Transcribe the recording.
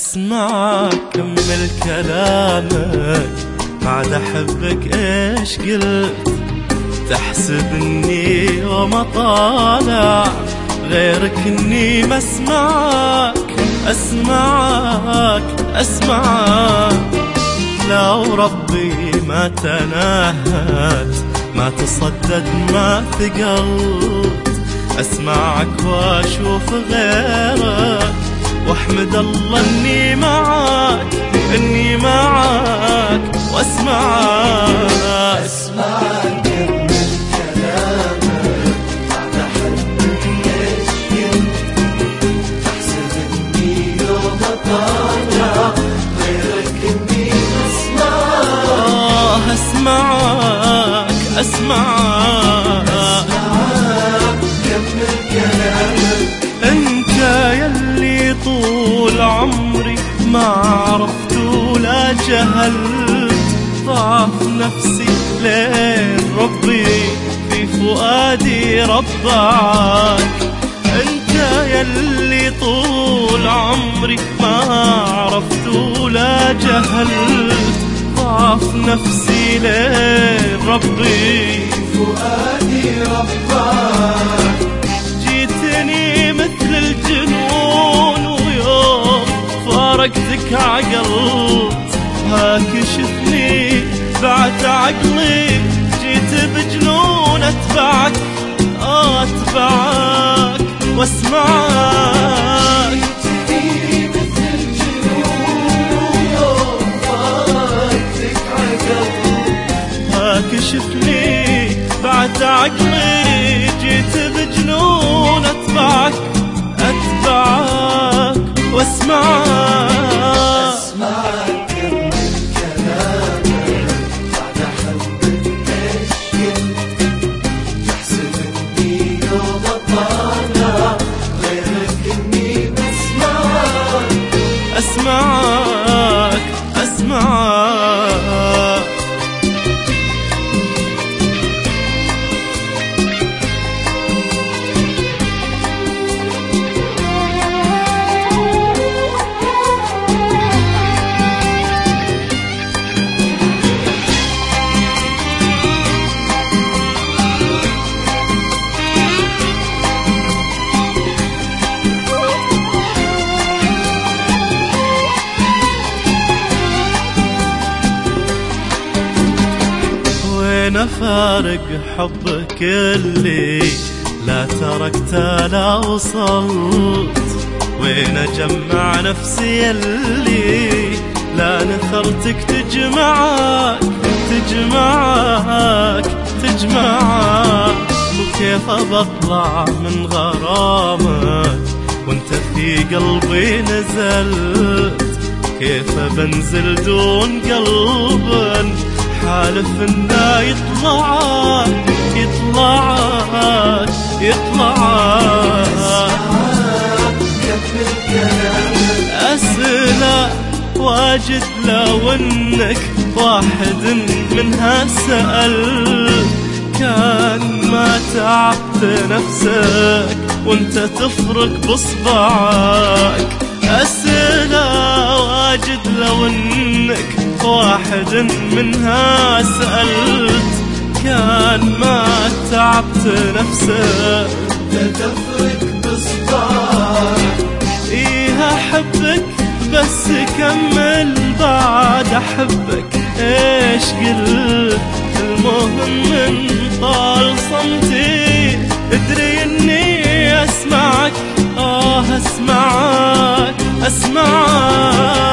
اسمعك كمل كلامك بعد احبك ايش قلت. تحسب اني يوم اطالع غيرك اني ما اسمعك لو ربي ما تناهت ما تصدد ما ثقلت. اسمعك واشوف غيرك واحمد الله اني معاك واسمعك. اسمعك كمل كلامك بعد احبك ايش قلت. تحسب اني يوم اطالع غيرك اني اسمعك كمل كلامك. انت يلي طول عمري ما عرفت ولا جهلت. ضعف نفسي لين ربي في فؤادي ربعك. انت يلي طول عمري ما عرفت ولا جهلت. ضعف نفسي لين ربي فؤادي ربعك. جيتني مثل الجنون ويوم فارقتك عقلت. هاكشفني بعد عقلي جيت بجنون اتبعك واسمعك. جيتني مثل الجنون ويوم فارقتك عقلت. هاكشفني بعد عقلي جيت بجنون اتبعك واسمعك. اسمعك كمل كلامك بعد احبك ايش قلت. تحسب اني يوم اطالع غيرك اني اسمعك وين فارق حبك اللي لا تركت لا وصلت. وين اجمع نفسي اللي لا نثرتك تجمعك. وكيف بطلع من غرامك وانت في قلبي نزلت. كيف بنزل دون قلب حالف انه يطلعك. أسئلة واجد لو انك واحد منها سأل. كان ما تعبت نفسك وانت تفرق بصبعك. أسئلة واجد لو انك واحد منها سألت. كان ما تعبت نفسك تفرق بصبعك. إيه أحبك بس كمل بعد أحبك إيش قلت. المهم من طال صمتي ادري إني أسمعك. اسمعك